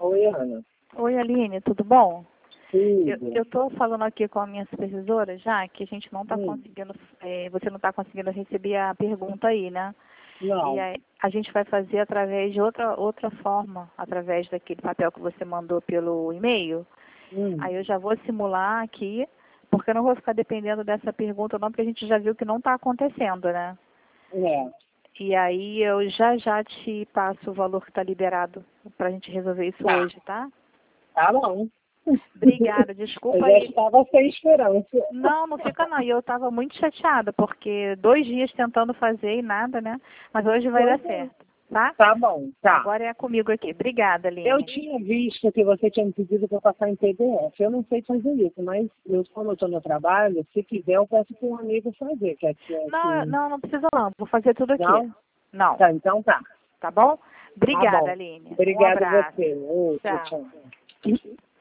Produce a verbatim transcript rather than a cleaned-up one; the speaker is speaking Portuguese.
Oi, Ana. Oi, Aline, tudo bom? Tudo. Eu estou falando aqui com a minha supervisora já que a gente não está Hum. conseguindo, é, você não está conseguindo receber a pergunta aí, né? Não. E aí a gente vai fazer através de outra, outra forma, através daquele papel que você mandou pelo e-mail. Hum. Aí eu já vou simular aqui, porque eu não vou ficar dependendo dessa pergunta não, porque a gente já viu que não está acontecendo, né? É. E aí eu já já te passo o valor que está liberado para a gente resolver isso Tá. hoje, tá? Tá bom. Obrigada, Eu desculpa já aí. estava sem esperança. Não, não fica não. E eu estava muito chateada, porque dois dias tentando fazer e nada, né? Mas hoje vai dar Pois é. certo, tá? Tá bom, tá. Agora é comigo aqui. Obrigada, Aline. Eu tinha visto que você tinha me pedido para passar em P D F. Eu não sei fazer isso, mas eu, como eu estou no trabalho, se quiser eu peço para um amigo fazer. Que é, que é, Não, que... não, não precisa não. Vou fazer tudo aqui. Não? Não. Tá, então tá. Tá bom? Tá Obrigada, bom. Aline. Um Obrigada a abraço. você. Outro, Tchau. tchau.